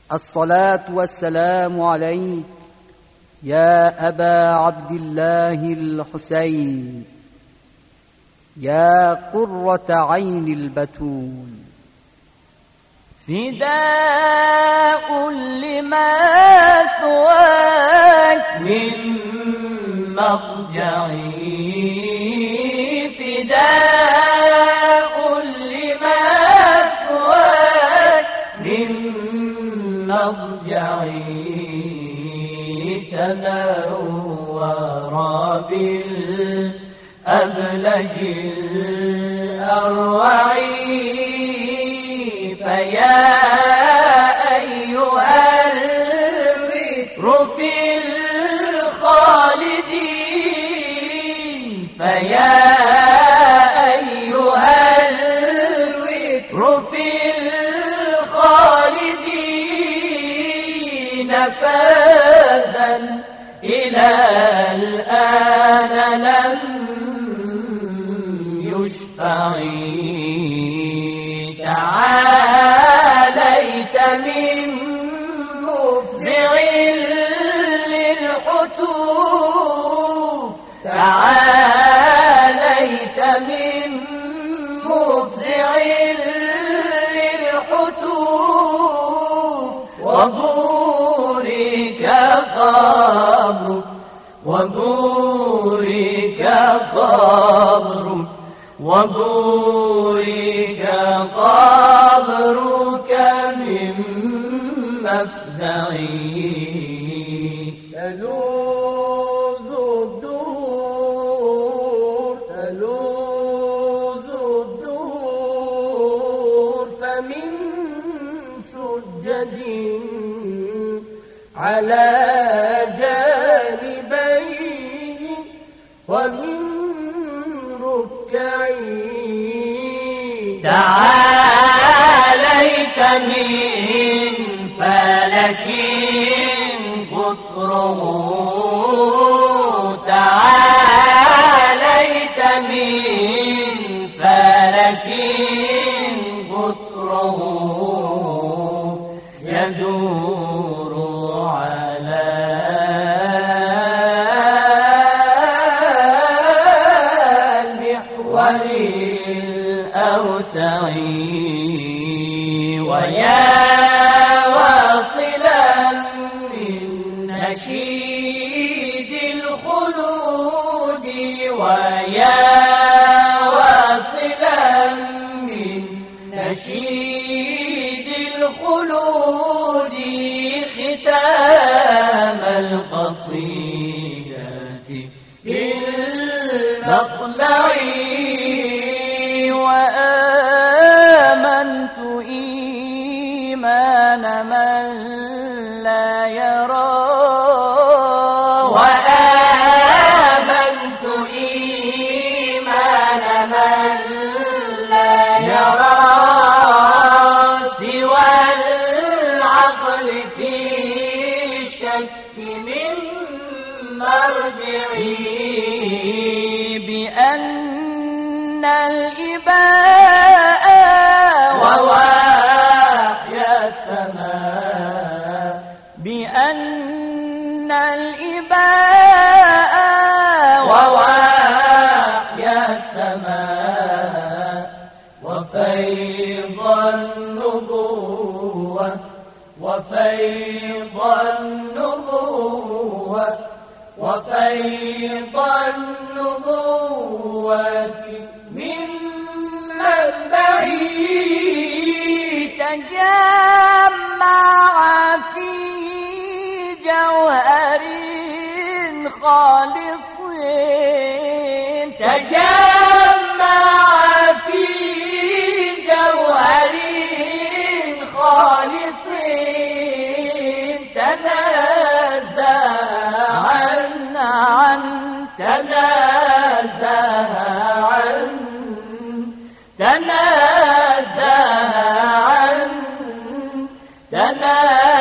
الصلاة والسلام عليك يا أبا عبد الله الحسين، يا قرة عين البتول. فداء لما ثواك من مضجعي، فداء لما ثواك من مضجعي، تنور بالأبلج الأروع، فيا أيها الوتر في الخالدين، فيا أيها الوتر في الخالدين، فذا إلى الآن لم يشفعي. تعاليت من مفزع للحتوف، تعاليت من مفزع للحتوف، وبورك قبرك، وبورك قبرك، وبورك قبرك من مفزعي. تلوذ الدهور، تلوذ الدهور، فمن سجد على جانبيه ومن ركعي. تعاليت من فلك قطره، تعاليت من فلك قطره، يدور على المحور الأوسع، ويا واصلا من نشيد الخلود، ويا واصلا من نشيد الخلود، ختام القصيدة بالمطلع. وآمنت إيمان من لا يرى، وآمنت إيمان من لا يرى، سوى العقل في الشك من مرجعي، بأن الإباء ووحي السماء، بأن الإباء ووحي السماء، وفيض النبوة، وفيض النبوة، وفيض النبوة من منبعي، تجمع في جوهر خالص، تجمع في جوهر خالص، تنازع عن تنازع عن تنازع عن تنازع